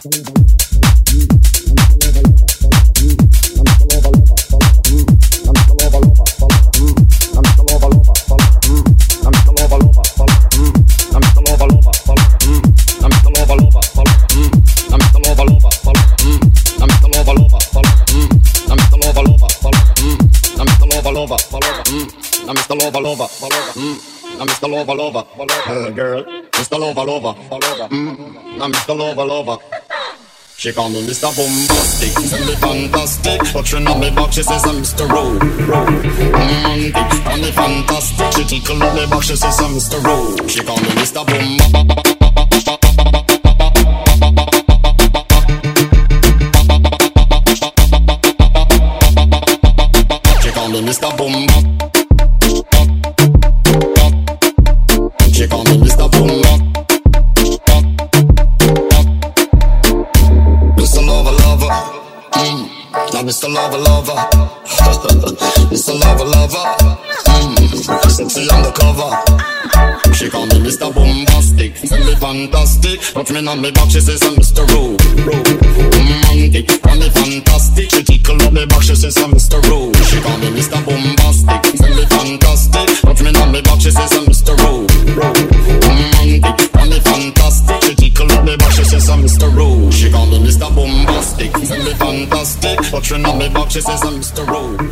Girl, Mr. Lover, I'm Mr. Lover. She call me Mr. Bombastic, tell me fantastic. But she know me back, she says I'm Mr. Romantic, call me fantastic. She tickle on me back, she says I'm Mr. She call me Mr. Bombastic. Mr. Bomba. She call me Mr. Bomba. Mr. Lover. Now Mr. Lover. Mr. Lover. Sexy undercover. She call me Mr. Bombastic, tell me fantastic. But me on me back, she says I'm Mr. Romantic, call me fantastic. She tickle on me back, she says I'm Mr. She call me Mr. Bombastic, tell me fantastic. But me on me back, she says I'm Mr. Romantic, call me fantastic. She tickle on me back, she says I'm Mr. She call me Mr. Bombastic, tell me fantastic. But me on me back, she says I'm Mr.